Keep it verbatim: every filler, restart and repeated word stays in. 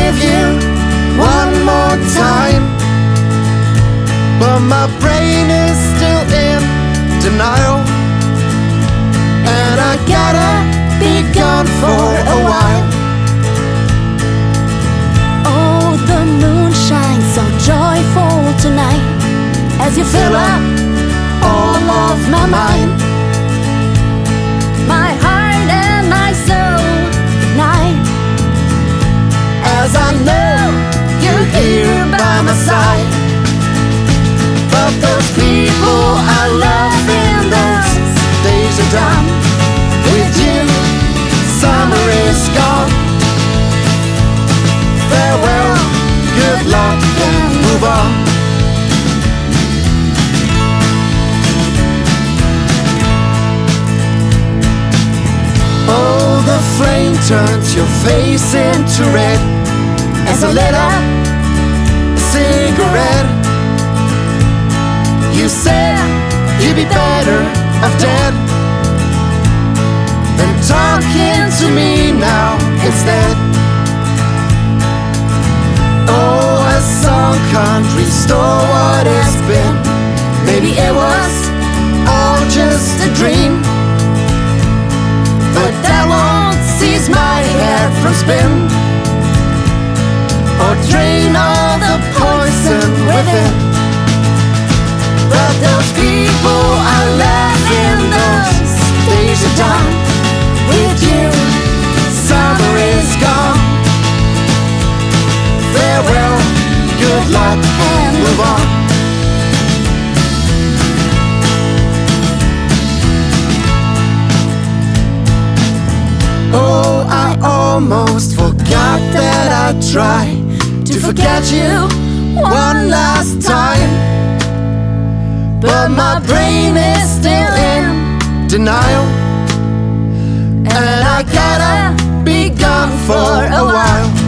give you one more time, but my brain is still in denial, and I gotta be gone for a while. Oh, the moon shines so joyful tonight as you fill up all of my mind. My heart and my soul ignite as I know you're here by my side. But those people I love in those Days are done with you, summer is gone. Farewell, good luck, and move on. Oh, the flame turns your face into red as I lit up a cigarette. You said you'd be better off dead than talking to me now instead. Oh, a song can't restore what has been. Maybe it was all just a dream, but that won't seize my head from spin or drain all the poison within. But those people I love in those days are done with you, summer is gone. Farewell, good luck, and move on. Oh, I almost forgot that I tried to forget you one last time, but my brain is still in denial, and I gotta be gone for a while.